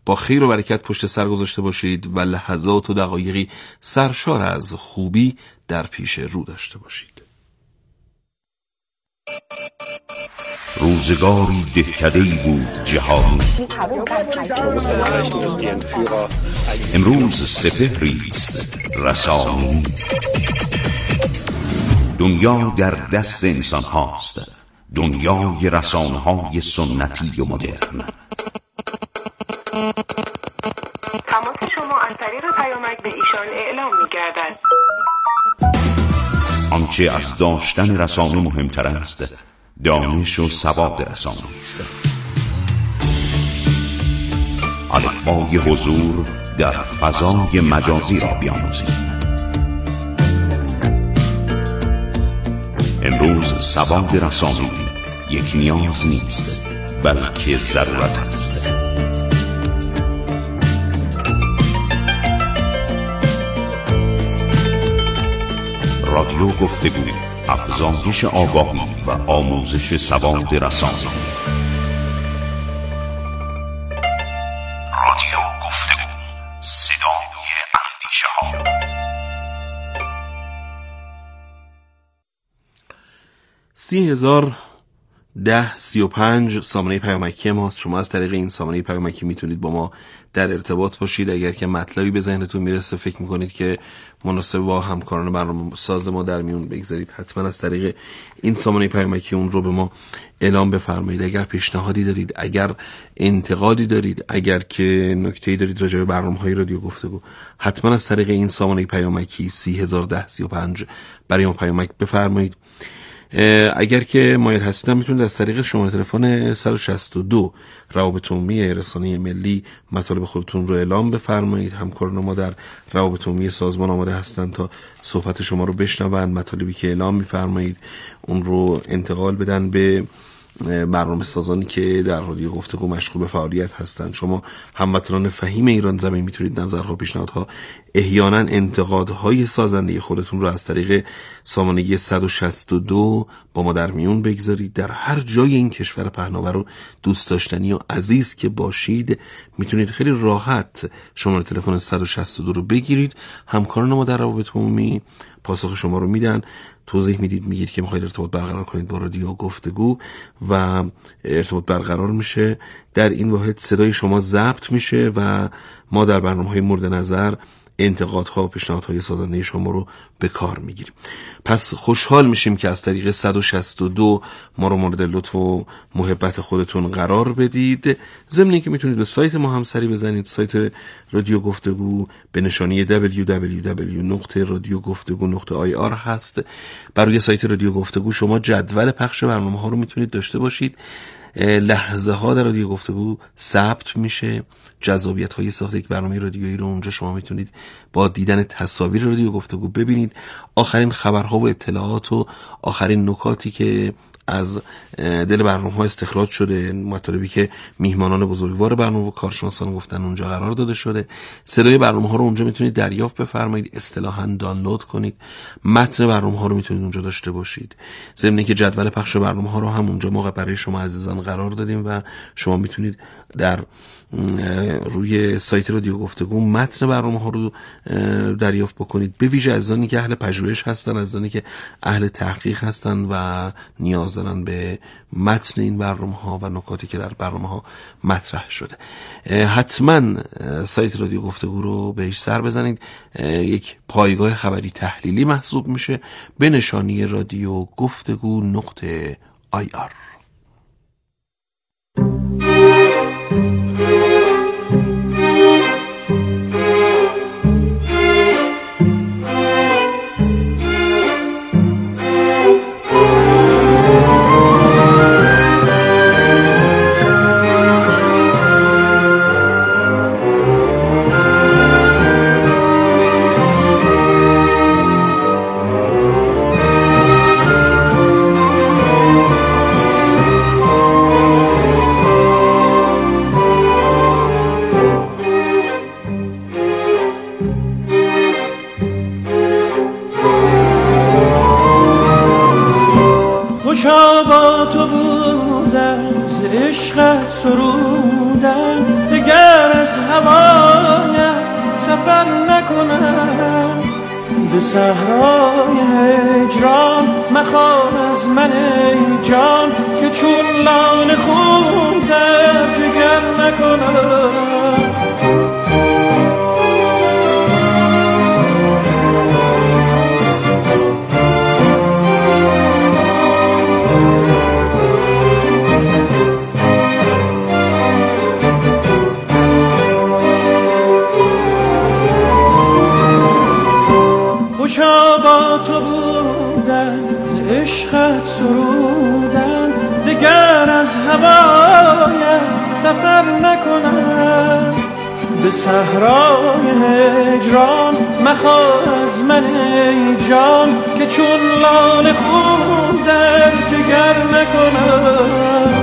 با خیر و برکت پشت سر گذاشته باشید و لحظات و دقایقی سرشار از خوبی در پیش رو داشته باشید. روزگاری دهکده‌ای بود جهانی، امروز سپهریست رسانی. دنیا در دست انسان هاست، دنیای رسانه های سنتی و مدرن. تماس شما از طریق پیامک به ایشان اعلام می‌گردد. آنچه از داشتن رسانه مهمتر است، دانش و سواد رسانه است. الفبای حضور در فضای مجازی را بیاموزید. امروز سواد رسانه‌ای یک نیاز نیست، بلکه ضرورت است. رادیو گفتگو، افزایش آگاهی و آموزش سواد رسانه‌ای. رادیو گفتگو، صدای اندیشه‌ها. 301035 سامانه پیامکی ماست. شما از طریق این سامانه پیامکی میتونید با ما در ارتباط باشید. اگر که مطلبی به ذهنتون میرسه فکر میکنید که مناسب با همکاران برنامه ساز ما در میون بگذارید، حتما از طریق این سامانه پیامکی اون رو به ما اعلام بفرمایید. اگر پیشنهادی دارید، اگر انتقادی دارید، اگر که نکته‌ای دارید راجع به برنامه‌های رادیو گفتگو، حتما از طریق این سامانه پیامکی 301035 برای ما پیامک بفرمایید. اگر که مایل هستید میتونید از طریق شماره تلفن 162 روابط عمومی رسانه ملی مطالب خودتون رو اعلام بفرمایید. همکاران ما در روابط عمومی سازمان آماده هستند تا صحبت شما رو بشنوند. مطالبی که اعلام میفرمایید اون رو انتقال بدن به برنامه سازانی که در رادیو گفتگو مشغول به فعالیت هستند. شما هموطنان فهیم ایران زمین میتونید نظرها، پیشنهادها، احیانا انتقادهای سازنده خودتون رو از طریق سامانه 162 با ما در میون بگذارید. در هر جای این کشور پهناور و دوست داشتنی و عزیز که باشید میتونید خیلی راحت شماره تلفن 162 رو بگیرید. همکاران ما در روابط عمومی پاسخ شما رو میدن. توضیح میدید، میگید که میخواید ارتباط برقرار کنید با رادیو گفتگو و ارتباط برقرار میشه. در این واحد صدای شما ضبط میشه و ما در برنامه‌های مورد نظر انتقادها و پیشنهادهای سازنده شما رو به کار میگیریم. پس خوشحال میشیم که از طریق 162 ما رو مورد لطف و محبت خودتون قرار بدید. ضمن اینکه میتونید به سایت ما هم سری بزنید. سایت رادیو گفتگو به نشانی www.radiogoftego.ir هست. برای سایت رادیو گفتگو شما جدول پخش برنامه ها رو میتونید داشته باشید. لحظه ها در رادیو گفتگو ثبت میشه. جذابیت های ساخت یک برنامه رادیویی رو اونجا شما میتونید با دیدن تصاویر رادیو گفتگو ببینید. آخرین خبرها و اطلاعات و آخرین نکاتی که از دل برنامه‌ها استخراج شده، مطالبی که میهمانان بزرگوار برنامه و کارشناسان گفتن اونجا قرار داده شده. صدای برنامه‌ها رو اونجا میتونید دریافت بفرمایید، اصطلاحاً دانلود کنید. متن برنامه‌ها رو میتونید اونجا داشته باشید. ضمن اینکه جدول پخش برنامه‌ها رو هم اونجا ما برای شما عزیزان قرار دادیم و شما میتونید در روی سایت رادیو گفتگو متن برنامه‌ها رو دریافت بکنید. به ویژه عزیزانی که اهل پژوهش هستن، عزیزانی که اهل تحقیق هستن و نیاز دارن به متن این برنامه‌ها و نکاتی که در برنامه‌ها مطرح شده، حتما سایت رادیو گفتگو رو بهش سر بزنید. یک پایگاه خبری تحلیلی محسوب میشه به نشانی رادیو گفتگو.ir. نکنم. به صحرای هجران مخواه از من ای جان که چون لاله خون در جگر نکنم. خوشا با تو بودن ز عشقت سرودن دگر از هوایت سفر نکنم. به صحرای هجران مخواه از من ای جان که چون لاله خون در جگر نکنم.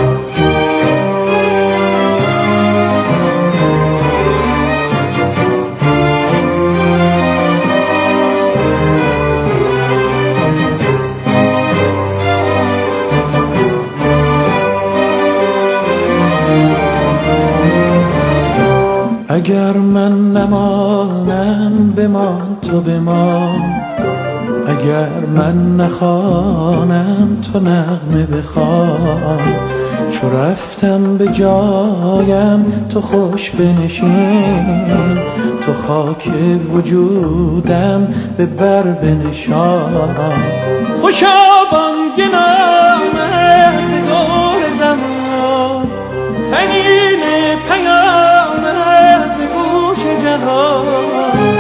اگر من نمانم بمان تو بمان، اگر من نخوانم تو نغمه بخوان. چو رفتم به جایم تو خوش بنشین، تو خاک وجودم به بر بنشان. خوشا بانگ نامد به دور زمان، تنین پیامد به گوش جهان.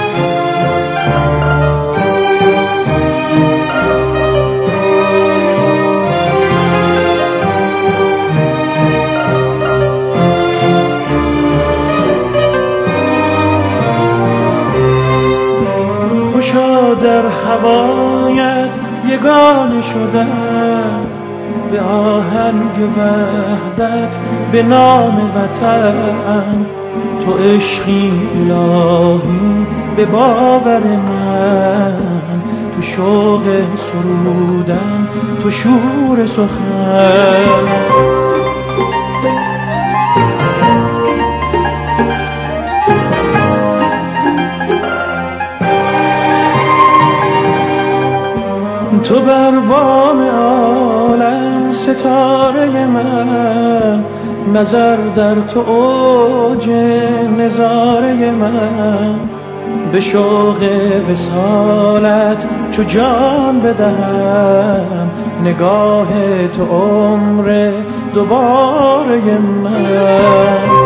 خوشا در هوایت یگانه شدم، به آهنگ وحدت به نام وطن. تو عشقی الهی به باور من، تو شوق سرودن تو شور سخن. تو بر بام عالم ستاره من، نظر در تو اوج نظاره من. به شوق وصالت چو جان بدهم، نگاه تو عمر دوباره من.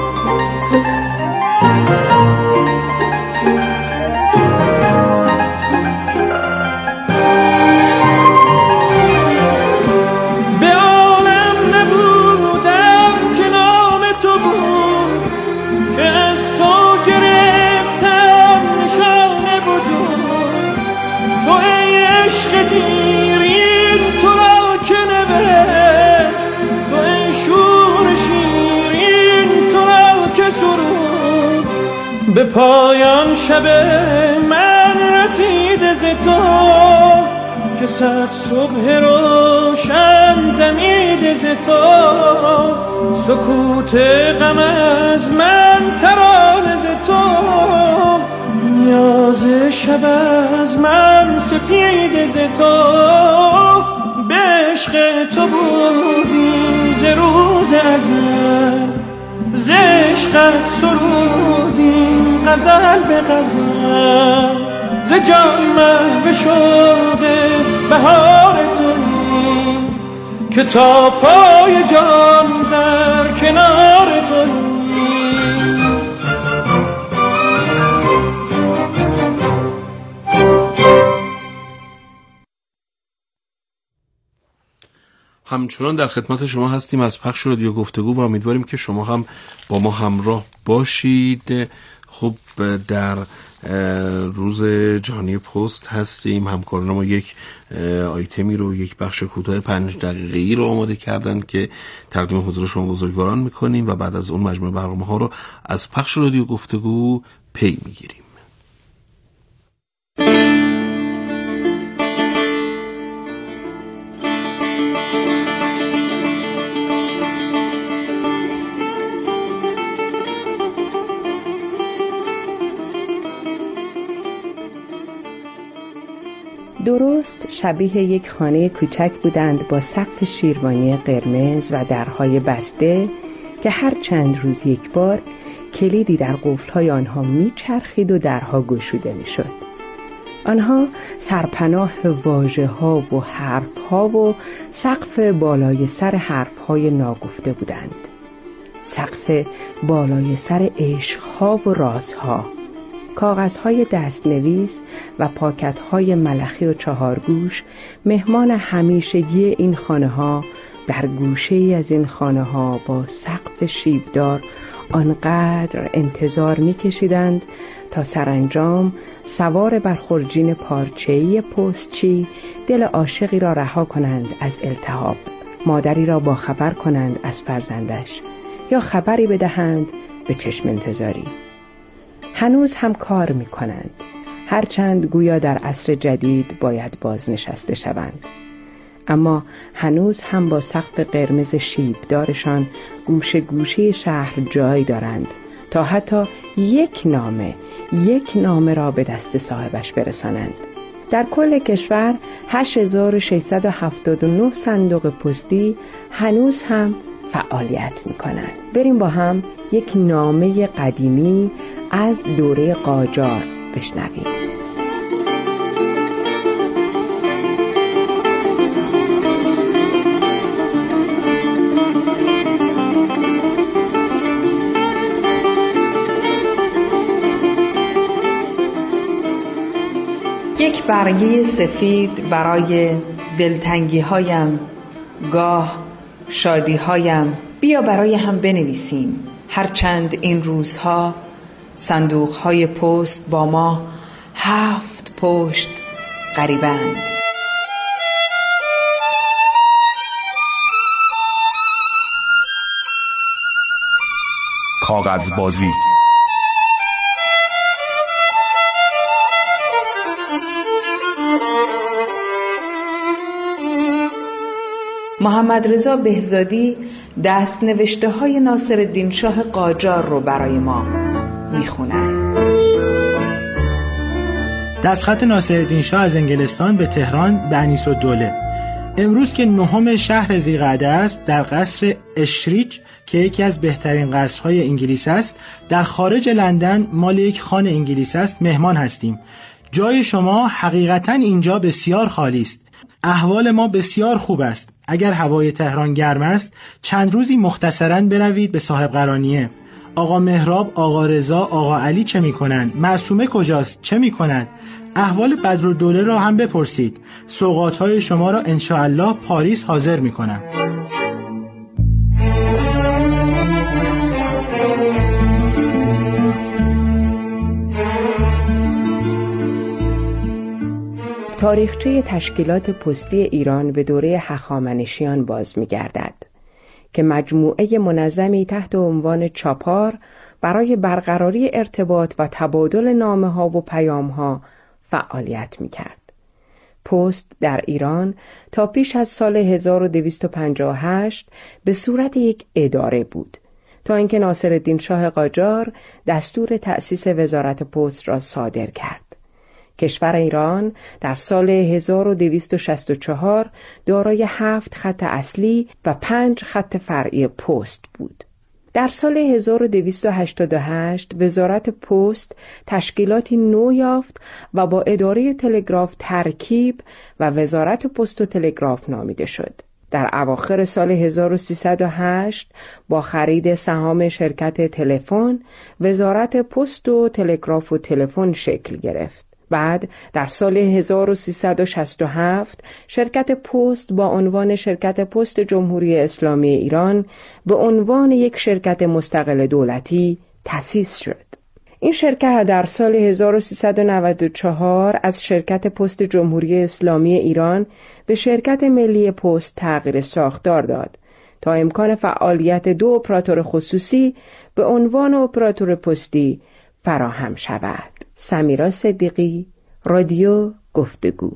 به پایان شب من رسیده ز تو، که صد صبح روشن دمیده ز تو. سکوت غم از من ترانه ز تو، نیاز شب از من سپیده ز تو. به عشق تو بودی ز روز ازل، ز عشقت سرودیم غزل به غزل. ز جان محو شوق بهار تویی، که تا پای جان در کنار تویی. همچنان در خدمت شما هستیم از پخش رادیو گفتگو و امیدواریم که شما هم با ما همراه باشید. خب در روز جهانی پست هستیم. همکاران ما یک آیتمی رو، یک بخش کوتاه 5 دقیقه‌ای رو آماده کردن که تقدیم حضور شما بزرگواران میکنیم و بعد از اون مجموعه برنامه ها رو از پخش رادیو گفتگو پی میگیریم. درست شبیه یک خانه کوچک بودند با سقف شیروانی قرمز و درهای بسته که هر چند روز یک بار کلیدی در قفل‌های آنها میچرخید و درها گشوده میشد. آنها سرپناه واژه‌ها و حرف‌ها و سقف بالای سر حرف‌های ناگفته بودند. سقف بالای سر عشق‌ها و رازها. کاغذهای دستنویس و پاکت‌های ملخی و چهارگوش مهمان همیشگی این خانه‌ها در گوشه‌ای از این خانه‌ها با سقف شیبدار آنقدر انتظار می‌کشیدند تا سرانجام سوار بر خرجین پارچه‌ای پستچی دل عاشقی را رها کنند از التهاب، مادری را باخبر کنند از فرزندش یا خبری بدهند به چشم انتظاری. هنوز هم کار می‌کنند، هرچند گویا در عصر جدید باید بازنشسته شوند، اما هنوز هم با سقف قرمز شیبدارشان گوشه گوشه شهر جای دارند تا حتی یک نامه را به دست صاحبش برسانند. در کل کشور 8679 صندوق پستی هنوز هم فعالیت می‌کنند. بریم با هم یک نامه قدیمی از دوره قاجار بشنویم. یک برگه سفید برای دلتنگی هایم، گاه شادی هایم، بیا برای هم بنویسیم. هرچند این روزها صندوق های پست با ما 7 پشت غریبند. کاغذبازی. محمد رضا بهزادی دست نوشته های ناصرالدین شاه قاجار رو برای ما میخونن. دستخط ناصرالدین شاه از انگلستان به تهران به انیس‌الدوله. امروز که 9 شهر ذی‌قعده است، در قصر اشریج که یکی از بهترین قصرهای انگلیس است، در خارج لندن مال یک خان انگلیس است، مهمان هستیم. جای شما حقیقتاً اینجا بسیار خالی است. احوال ما بسیار خوب است. اگر هوای تهران گرم است، چند روزی مختصراً بروید به صاحب قرانیه. آقا مهراب، آقا رضا، آقا علی چه میکنند؟ معصومه کجاست؟ چه میکند؟ احوال بدرالدوله را هم بپرسید. سوغاتهای شما را انشاءالله پاریس حاضر میکنم. تاریخچه تشکیلات پستی ایران به دوره هخامنشیان باز می‌گردد که مجموعه منظمی تحت عنوان چاپار برای برقراری ارتباط و تبادل نامه‌ها و پیام‌ها فعالیت می‌کرد. پست در ایران تا پیش از سال 1258 به صورت یک اداره بود تا اینکه ناصرالدین شاه قاجار دستور تأسیس وزارت پست را صادر کرد. کشور ایران در سال 1264 دارای 7 خط اصلی و 5 خط فرعی پست بود. در سال 1288 وزارت پست تشکیلاتی نو یافت و با اداره تلگراف ترکیب و وزارت پست و تلگراف نامیده شد. در اواخر سال 1308 با خرید سهام شرکت تلفن وزارت پست و تلگراف و تلفن شکل گرفت. بعد در سال 1367 شرکت پست با عنوان شرکت پست جمهوری اسلامی ایران به عنوان یک شرکت مستقل دولتی تأسیس شد. این شرکت در سال 1394 از شرکت پست جمهوری اسلامی ایران به شرکت ملی پست تغییر ساختار داد تا امکان فعالیت 2 اپراتور خصوصی به عنوان اپراتور پستی فراهم شود. سمیرا صدیقی، رادیو گفتگو.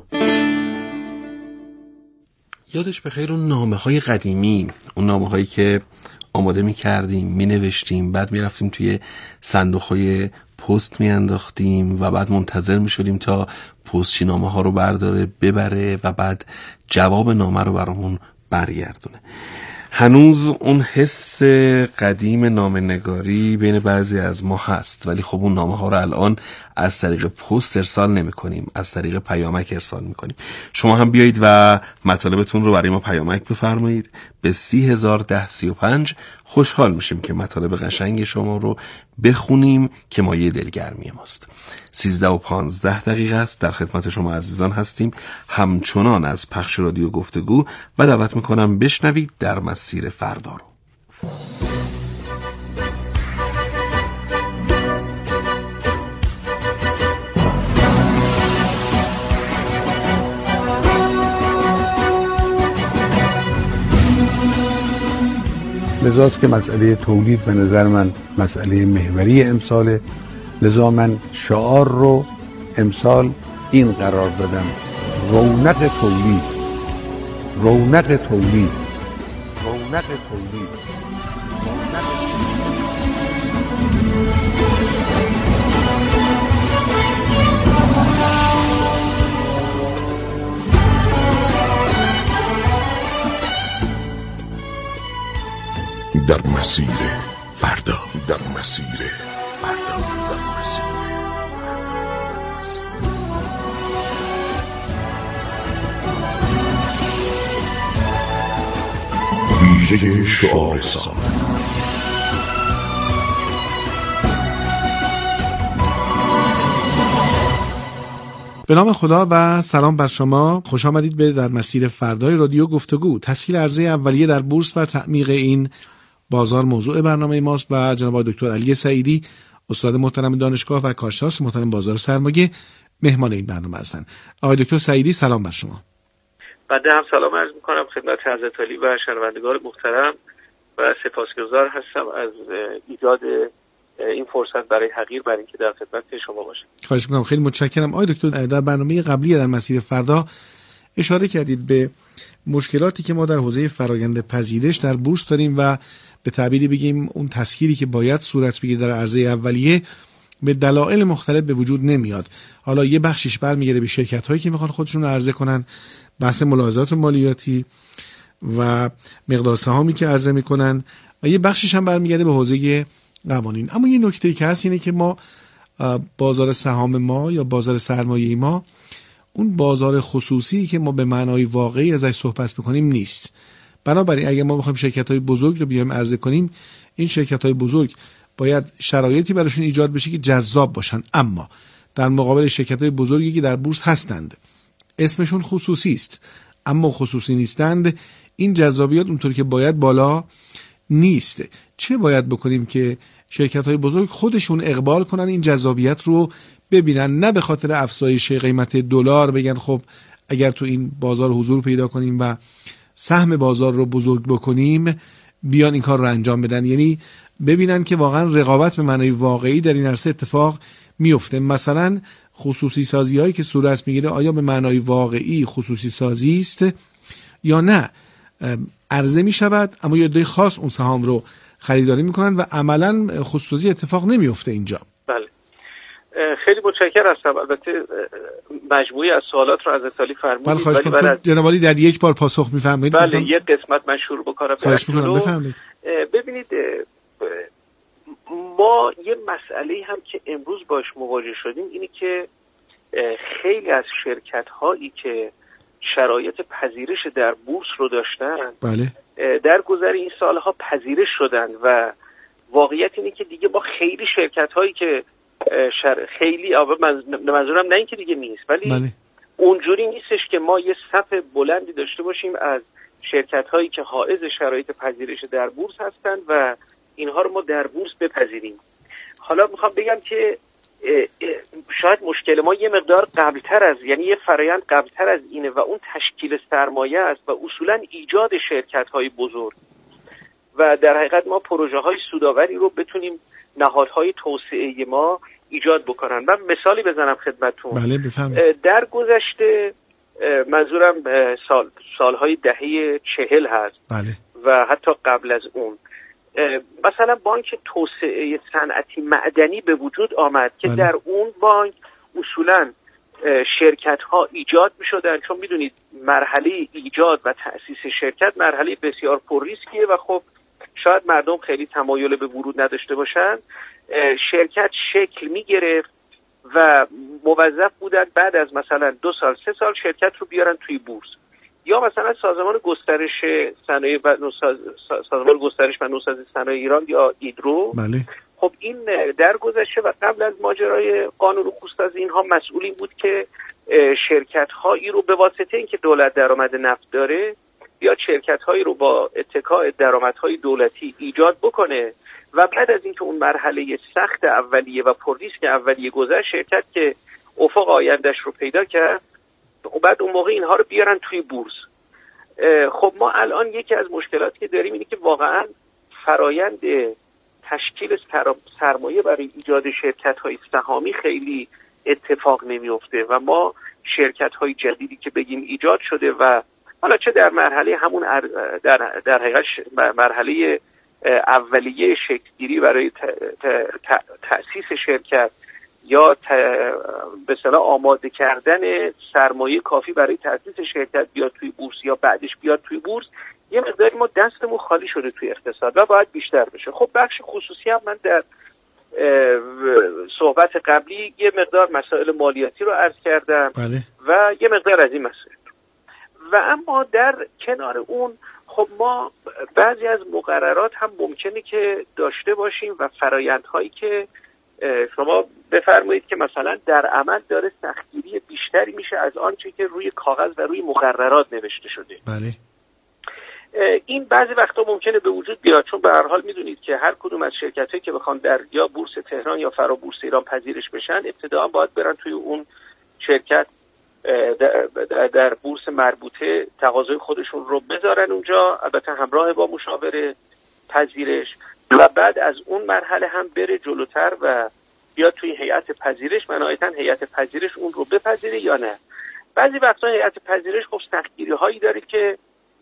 یادش بخیر اون نامه‌های قدیمی، اون نامه‌هایی که آماده می‌کردیم، می‌نوشتیم، بعد می‌رفتیم توی صندوق‌های پست میانداختیم و بعد منتظر می‌شدیم تا پستچی نامه‌ها رو برداره ببره و بعد جواب نامه رو برامون برگردونه. هنوز اون حس قدیم نامه‌نگاری بین بعضی از ما هست، ولی خب اون نامه ها رو الان از طریق پست ارسال نمی کنیم، از طریق پیامک ارسال می کنیم. شما هم بیایید و مطالبتون رو برای ما پیامک بفرمایید به 301035. خوشحال میشیم که مطالب قشنگ شما رو بخونیم که مایه دلگرمی ماست. 13:15 است. در خدمت شما عزیزان هستیم، همچنان از پخش رادیو گفتگو، و دعوت میکنم بشنوید در مسیر فردا رو. لذاست که مسئله تولید به نظر من مسئله محوری امساله. لذا من شعار رو امسال این قرار دادم: رونق تولید، رونق تولید، رونق تولید. در مسیر فردا، در مسیر فردا، در مسیر ویژه شعار سال. به نام خدا و سلام بر شما. خوش آمدید به در مسیر فردای رادیو گفتگو. تسهیل عرضه اولیه در بورس و تعمیق این بازار موضوع برنامه ماست و جناب دکتر علی سعیدی، استاد محترم دانشگاه و کارشناس محترم بازار سرمایه، مهمان این برنامه هستند. آقای دکتر سعیدی سلام بر شما. بنده هم سلام عرض می‌کنم خدمت حضرت علی و شنوندگان محترم و سپاسگزار هستم از ایجاد این فرصت برای حقیر برای اینکه در خدمت شما باشم. خواهش می‌کنم، خیلی متشکرم. آقای دکتر در برنامه قبلی در مسیر فردا اشاره کردید به مشکلاتی که ما در حوزه فرآیند پذیرش در بورس داریم و به تعبیری بگیم اون تسخیری که باید صورت بگیره در عرضه اولیه به دلایل مختلف به وجود نمیاد. حالا یه بخشش برمیگرده به شرکت‌هایی که میخوان خودشون رو عرضه کنن، بحث ملاحظات مالیاتی و مقدار سهامی که عرضه میکنن، و یه بخشش هم برمیگرده به حوزه قوانین. اما یه نکته که هست اینه که ما بازار سهام ما یا بازار سرمایه ما اون بازار خصوصی که ما به معنای واقعی ازش صحبت میکنیم نیست. بنابراین اگر ما بخوایم شرکت‌های بزرگ رو بیایم عرضه کنیم، این شرکت‌های بزرگ باید شرایطی براشون ایجاد بشه که جذاب باشن. اما در مقابل شرکت‌های بزرگی که در بورس هستند، اسمشون خصوصی است اما خصوصی نیستند، این جذابیت اونطور که باید بالا نیست. چه باید بکنیم که شرکت‌های بزرگ خودشون اقبال کنن این جذابیت رو ببینن، نه به خاطر افزایش قیمت دلار بگن خب اگر تو این بازار حضور پیدا کنیم و سهم بازار رو بزرگ بکنیم بیان این کار رو انجام بدن. یعنی ببینن که واقعا رقابت به معنای واقعی در این عرصه اتفاق میفته. مثلا خصوصی سازی هایی که صورت میگیره آیا به معنای واقعی خصوصی سازی است یا نه عرضه میشود اما یه عده خاص اون سهام رو خریداری میکنن و عملا خصوصی اتفاق نمیفته اینجا. بله، خیلی متشکرم هستم. البته مجموعی از سوالات رو از اطلاعی فرمودید. خواهش می‌کنم جناب عالی در یک بار پاسخ می‌فرمایید. بله، یک قسمت من شروع بکنم. خواهش می‌کنم بفرمایید. ببینید ما یه مسئله هم که امروز باش مواجه شدیم اینی که خیلی از شرکت‌هایی که شرایط پذیرش در بورس رو داشتن، بله، در گذر این سالها پذیرش شدن و واقعیت اینه که دیگه با خیلی شرکت‌هایی که خیلی منظورم نه این که دیگه نیست، ولی بله، اونجوری نیستش که ما یه صف بلندی داشته باشیم از شرکت‌هایی که حائز شرایط پذیرش در بورس هستند و اینها رو ما در بورس بپذیریم. حالا میخوام بگم که شاید مشکل ما یه مقدار قبلتر از، یعنی یه فرایند قبلتر از اینه و اون تشکیل سرمایه است و اصولا ایجاد شرکت‌های بزرگ و در حقیقت ما پروژه‌های سودآوری رو بتونیم نهادهای توسعه ما ایجاد بکنن. من مثالی بزنم خدمتتون. بله بفرمایید. در گذشته منظورم سالهای دهه 40 هست. بله. و حتی قبل از اون مثلا بانک توسعه صنعتی معدنی به وجود آمد که در اون بانک اصولاً شرکت ها ایجاد می شدن، چون میدونید مرحله ایجاد و تأسیس شرکت مرحله بسیار پر ریسکیه و خب شاید مردم خیلی تمایل به ورود نداشته باشن. شرکت شکل می گرفت و موظف بودن بعد از مثلا 2 سال 3 سال شرکت رو بیارن توی بورس، یا مثلا سازمان گسترش صنایع و سازمان گسترش و نوسازی صنایع ایران یا ایدرو. بله. خب این در گذشته و قبل از ماجرای قانون رکود از اینها مسئول این بود که شرکت هایی رو به واسطه اینکه دولت درآمد نفت داره یا شرکت هایی رو با اتکاء درآمدهای دولتی ایجاد بکنه و بعد از اینکه اون مرحله سخت اولیه و پر ریسک اولیه گذشت، شرکت که افق آیندهش رو پیدا کرد و بعد اون موقع اینها رو بیارن توی بورس. خب ما الان یکی از مشکلاتی که داریم اینه که واقعا فرایند تشکیل سرمایه برای ایجاد شرکت‌های سهامی خیلی اتفاق نمیفته و ما شرکت‌های جدیدی که بگیم ایجاد شده و حالا چه در مرحله همون در حقیقت مرحله اولیه شکل‌گیری برای تأسیس شرکت یا به اصطلاح آماده کردن سرمایه کافی برای تأسیس شرکت بیاد توی بورس یا بعدش بیاد توی بورس، یه مقداری ما دستمون خالی شده توی اقتصاد و باید بیشتر بشه. خب بخش خصوصی هم من در صحبت قبلی یه مقدار مسائل مالیاتی رو عرض کردم. بله. و یه مقدار از این مسائل و اما در کنار اون خب ما بعضی از مقررات هم ممکنه که داشته باشیم و فرایندهایی که شما بفرمایید که مثلا در عمل داره سختگیری بیشتری میشه از آنچه که روی کاغذ و روی مقررات نوشته شده. بله. این بعضی وقتا ممکنه به وجود بیاد، چون به هر حال میدونید که هر کدوم از شرکتایی که بخوان در یا بورس تهران یا فرابورس ایران پذیرش بشن ابتداً باید برن توی اون شرکت در بورس مربوطه تقاضای خودشون رو بذارن اونجا، البته همراه با مشاور پذیرش، و بعد از اون مرحله هم بره جلوتر و بیاد توی هیئت پذیرش، نهایتاً هیئت پذیرش اون رو بپذیره یا نه. بعضی وقتا هیئت پذیرش خب سختگیری هایی داره که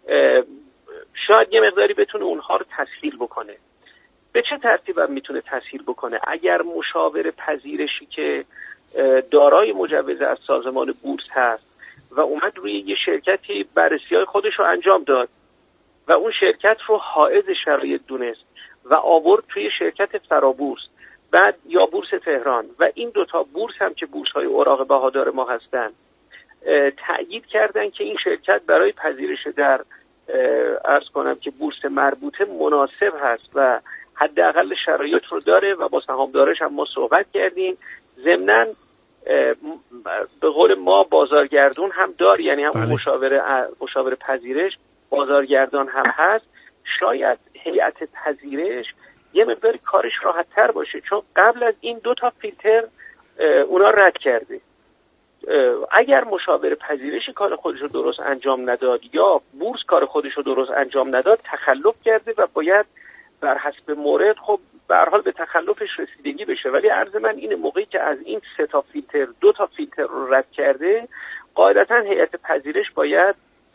شاید یه مقداری بتونه اونها رو تسهیل بکنه. به چه ترتیب هم میتونه تسهیل بکنه؟ اگر مشاور پذیرشی که دارای مجوز از سازمان بورس هست و اومد روی یه شرکتی بررسی‌های خودش رو انجام داد و اون شرکت رو حائز شرایط دونست و آورد توی شرکت فرابورس بعد یا بورس تهران و این دوتا بورس هم که بورس‌های اوراق بهادار ما هستن تأیید کردن که این شرکت برای پذیرش در عرض کنم که بورس مربوطه مناسب هست و حداقل شرایط رو داره و با سهامدارش هم ما صحبت کردیم. ضمناً به قول ما بازارگردون هم داره، یعنی هم مشاور پذیرش بازارگردان هم هست. شاید هیئت پذیرش یه مقداری کارش راحت تر باشه، چون قبل از این 2 فیلتر اونا رد کرده. اگر مشاور پذیرشی کار خودش رو درست انجام نداد یا بورس کار خودش رو درست انجام نداد تخلف کرده و باید بر حسب مورد خب به هر حال به تخلفش رسیدگی بشه. ولی عرض من اینه موقعی که از این 3 فیلتر 2 فیلتر رو رد کرده، قاعدتاً هیئت پذیرش باید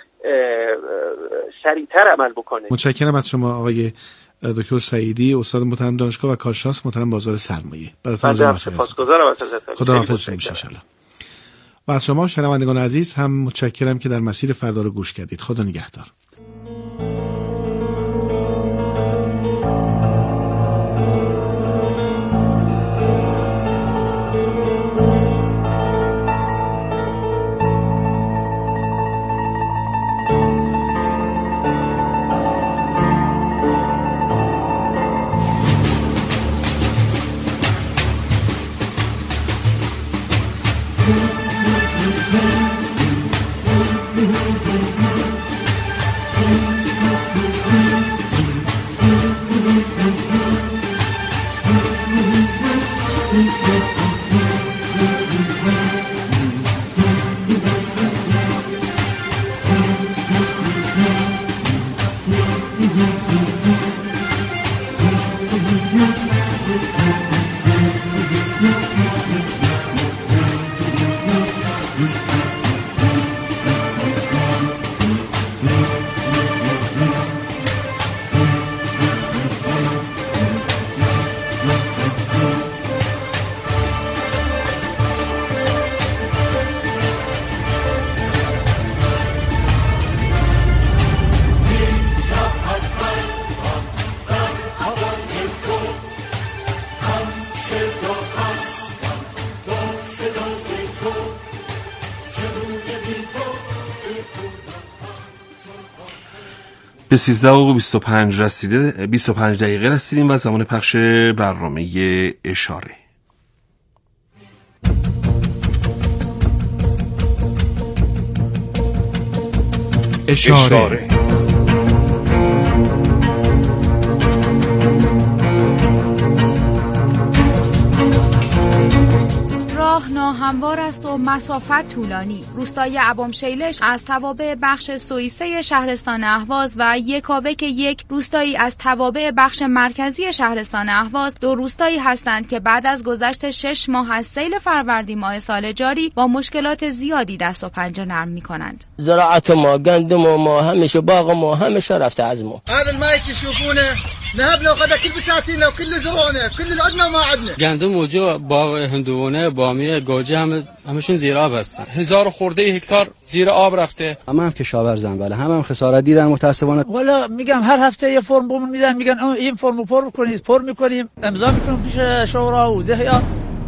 سریعتر عمل بکنه. متشکرم از شما آقای دکتر سعیدی، استاد محترم دانشگاه و کارشناس محترم بازار سرمایه. براتون سپاسگزارم از حضرتتون. خدا حافظ ان شاء الله. و از شما شنوندگان عزیز هم متشکرم که در مسیر فردا رو گوش کردید. خدا نگهدار. به 13:25 رسیده 25 دقیقه رسیدیم و زمان پخش برنامه اشاره. اشاره. راه ناهموار است و مسافت طولانی. روستای ابامشیلش از توابع بخش سوئیسه شهرستان اهواز و یکابک یک روستایی از توابع بخش مرکزی شهرستان اهواز دو روستایی هستند که بعد از گذشت 6 ماه از سیل فروردین ماه سال جاری با مشکلات زیادی دست و پنجه نرم می‌کنند. زراعت ما، گندم ما، همیشه باغ ما همیشه رفته از ما. هذا الماء تشوفونه نهبنا وخذ كل بساتيننا وكل زرعنا كل اللي عندنا ما عندنا. گندم موجه، باغ هندوانه، بامیه، گوجه همشون زیر آب هستن. 1000 خورده هکتار زیر آب رفته. هم کشاورزن بله هم خسارت دیدن متاسفانه. والا میگم هر هفته یه فرم بهمون میدن میگن این فرمو پر کنید، پر میکنیم، امضا میکنیم پیش شورا و دهیا.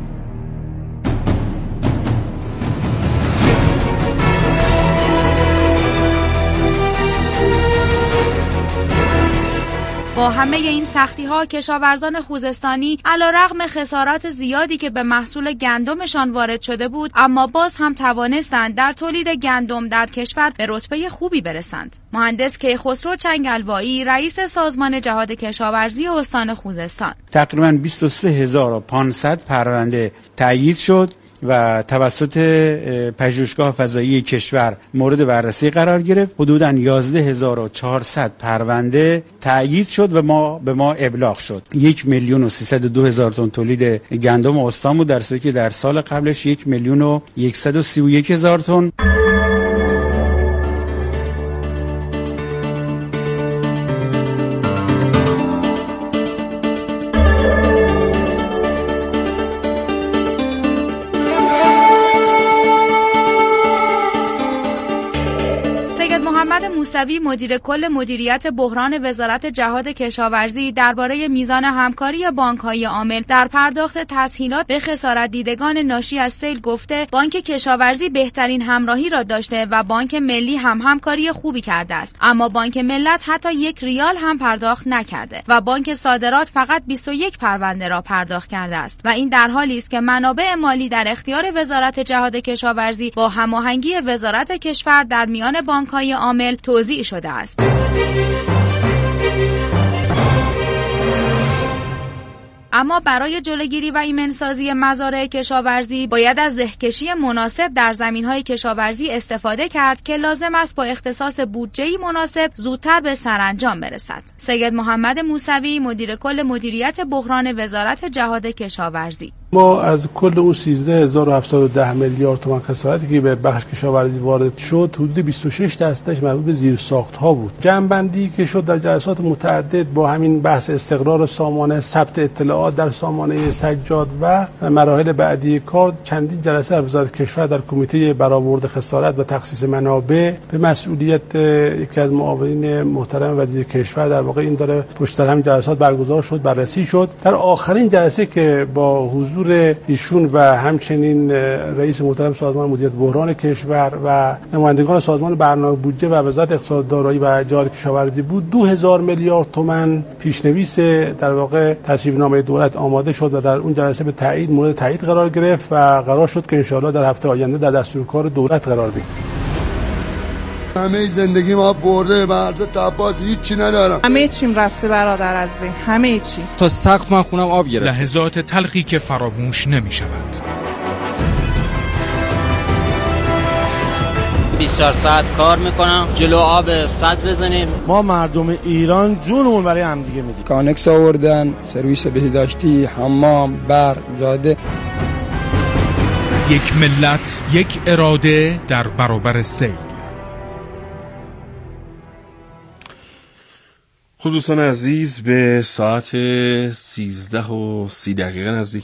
با همه این سختی‌ها کشاورزان خوزستانی علیرغم خسارات زیادی که به محصول گندمشان وارد شده بود، اما باز هم توانستند در تولید گندم در کشور به رتبه خوبی برسند. مهندس کیخسرو چنگلوایی رئیس سازمان جهاد کشاورزی استان خوزستان: تقریباً 23500 پرونده تأیید شد و توسط پژوهشگاه فضایی کشور مورد بررسی قرار گرفت. حدوداً 11400 پرونده تأیید شد و به ما ابلاغ شد. 1,302,000 تن تولید گندم استان بود، در صورتی که در سال قبلش 1,131,000 تن. محمد موسوی مدیر کل مدیریت بحران وزارت جهاد کشاورزی درباره میزان همکاری بانک‌های عامل در پرداخت تسهیلات به خسارت دیدگان ناشی از سیل گفته بانک کشاورزی بهترین همراهی را داشته و بانک ملی هم همکاری خوبی کرده است، اما بانک ملت حتی 1 ریال هم پرداخت نکرده و بانک صادرات فقط 21 پرونده را پرداخت کرده است و این در حالی است که منابع مالی در اختیار وزارت جهاد کشاورزی با هماهنگی وزارت کشور در میان بانک‌های عامل توزیع شده است. اما برای جلوگیری و ایمنسازی مزارع کشاورزی باید از دهکشی مناسب در زمین‌های کشاورزی استفاده کرد که لازم است با اختصاص بودجه‌ای مناسب زودتر به سرانجام برسد. سید محمد موسوی مدیر کل مدیریت بحران وزارت جهاد کشاورزی: ما از کل اون 13710 میلیارد تومان خسارتی که به بخش کشاورزی وارد شد، حدود 26% مربوط به زیرساخت‌ها بود. جمع‌بندی که شد در جلسات متعدد با همین بحث استقرار سامانه، ثبت اطلاعات در سامانه سجاد و مراحل بعدی کار، چندین جلسه در وزارت کشور در کمیته برآورد خسارت و تخصیص منابع به مسئولیت یکی از معاونین محترم وزیر کشور در واقع این داره پشت سر همین جلسات برگزار شد، بررسی شد. در آخرین جلسه که با حضور ایشون و همچنین رئیس محترم سازمان مدیریت بحران کشور و نمایندگان سازمان برنامه بودجه و وزارت اقتصاد دارایی و جهاد کشاورزی بود، 2000 میلیارد تومان پیشنویس در واقع تصویبنامه دولت آماده شد و در اون جلسه به تایید مورد تایید قرار گرفت و قرار شد که ان شاءالله در هفته آینده در دستورکار دولت قرار بگیره. همه زندگی ما برده به عرض تباز هیچی ندارم. همه چیم رفته برادر از بین، همه چی. تا سقف من خونم آب گرفت. لحظات تلخی که فراموش نمی شود. 24 ساعت کار میکنم جلو آب سد بزنیم. ما مردم ایران جونمون برای هم دیگه میدیم. کانکس آوردن، سرویس بهداشتی، حمام، برق، جاده. یک ملت، یک اراده در برابر سیل. خب دوستان عزیز، به ساعت 13:30 نزدیک